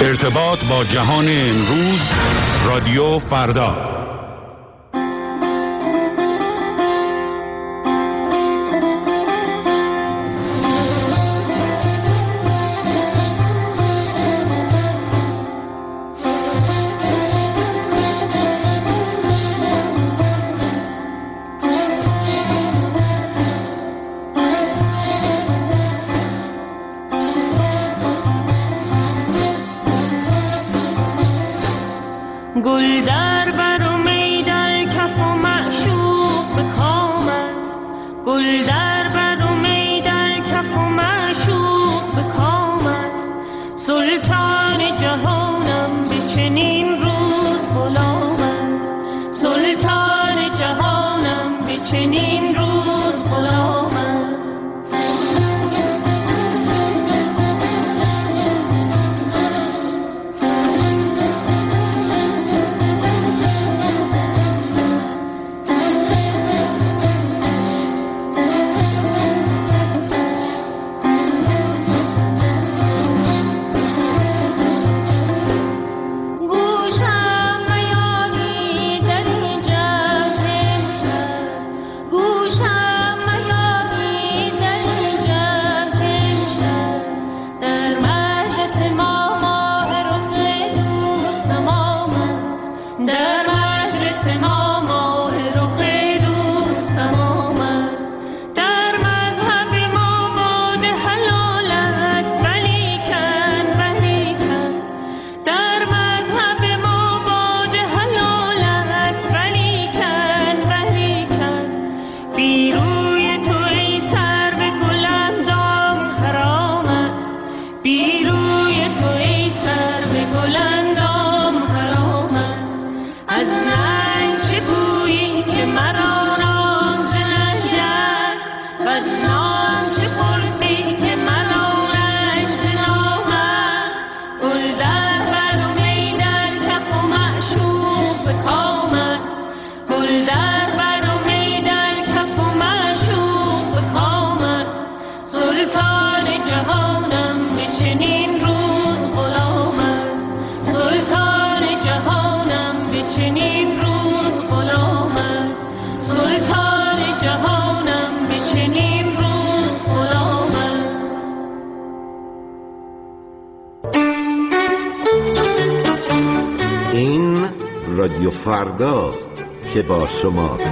ارتباط با جهان امروز، رادیو فردا. رادیو فرداست که با شماست.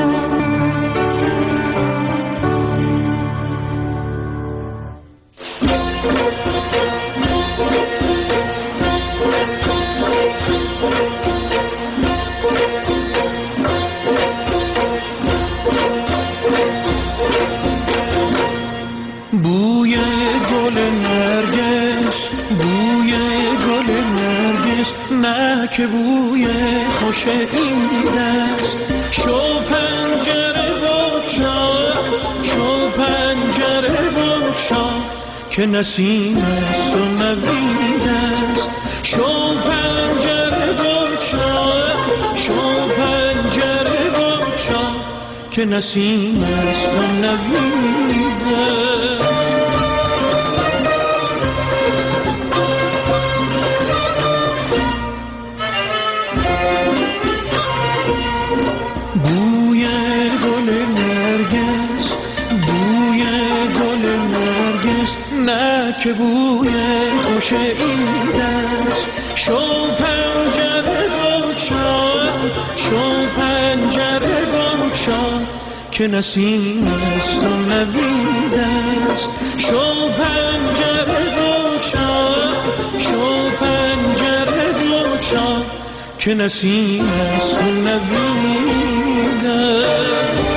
بوی گل نرگس، بوی گل نرگس، نه که بوی خوش این دست. شو پنجره بگشا، شو پنجره بگشا که نسیم است و نوید است. شو پنجره بگشا، شو پنجره بگشا که نسیم است و نوید است. که بوی خوش این دست. شو پنجره بگشا، شو پنجره بگشا که نسیم است و نوید است. شو پنجره بگشا، شو پنجره بگشا که نسیم است و نوید است.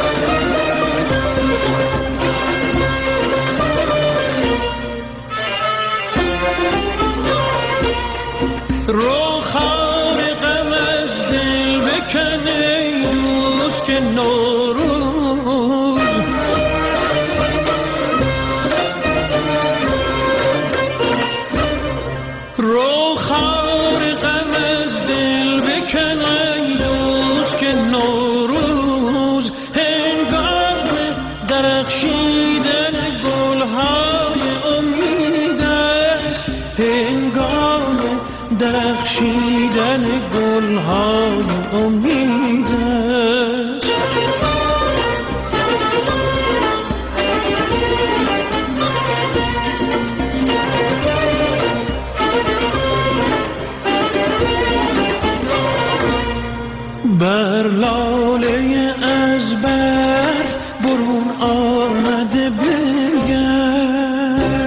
رو خار غم از دل بکن ای دوست که نوروز. رو خار غم از دل بکن ای دوست که نوروز. هنگام درخشیدن گلهای امید است، هنگام درخشیدن گلهای امید است. بر لاله از برف برون آمده بنگر،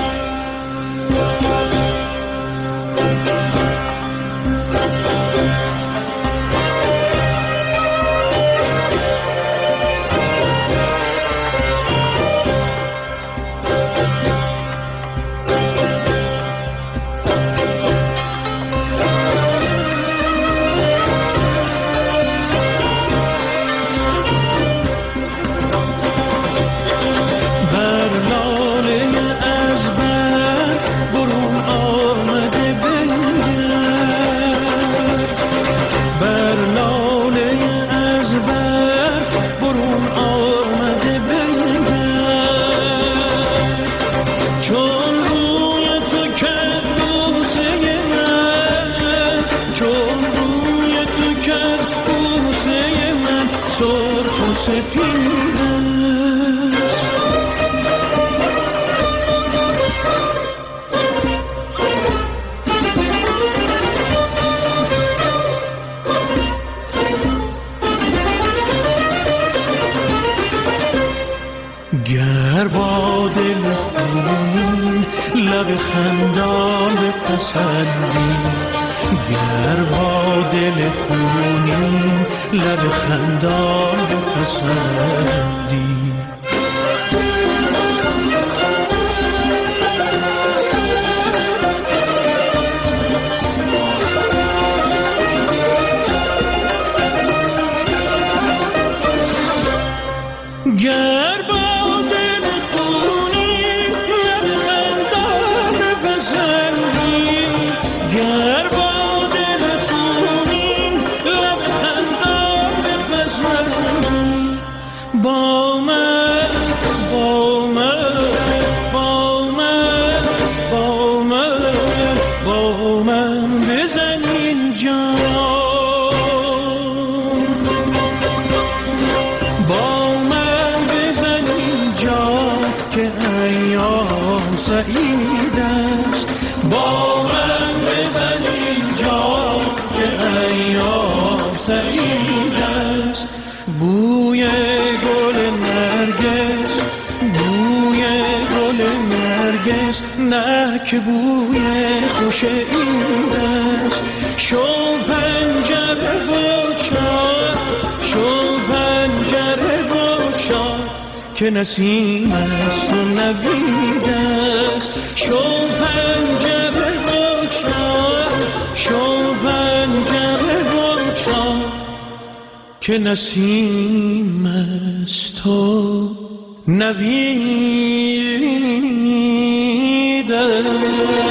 گر با دل خونین لب خندان بپسندی، گر با دل خونین لب خندان بپسندی. گر با دل خونین لب خندان بپسندی، گر با دل خونین لب خندان بپسندی، با من با من با من با من با من بزن اینجا، سعید است. با من بزن اینجا که ایام سعید است. بوی گل نرگس، بوی گل نرگس، نه که بوی خوش این است. شو پنجره بگشا، شو پنجره بگشا که نسیم است و نوید است. شو پنجره بگشا، شو پنجره بگشا که نسیم است و نوید است.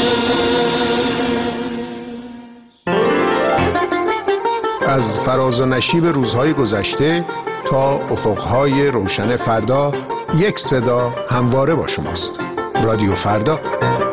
از فراز و نشیب روزهای گذشته تا افقهای روشن فردا، یک صدا همواره با شماست. رادیو فردا.